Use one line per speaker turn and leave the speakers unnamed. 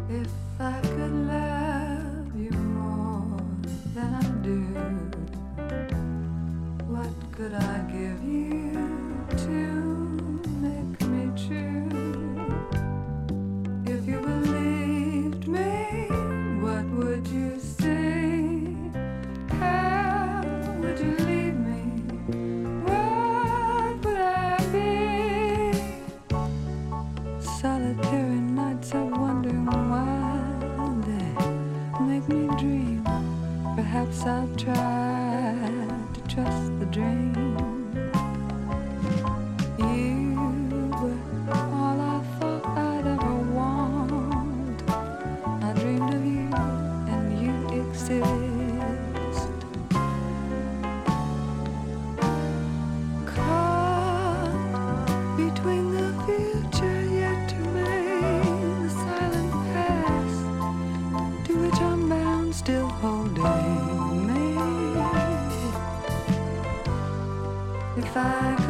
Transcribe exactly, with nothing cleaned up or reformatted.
If I could love you more than I do, what could I give you to make me true? If you believed me, what would you say? How would you leave me? What would I be? Solitary nights of wondering why they make me dream. Perhaps I'll try to trust the dream. You were all I thought I'd ever want. I dreamed of you and you exist. Caught between the future yet to remain, the silent past to which I'm bound, still holding me. If I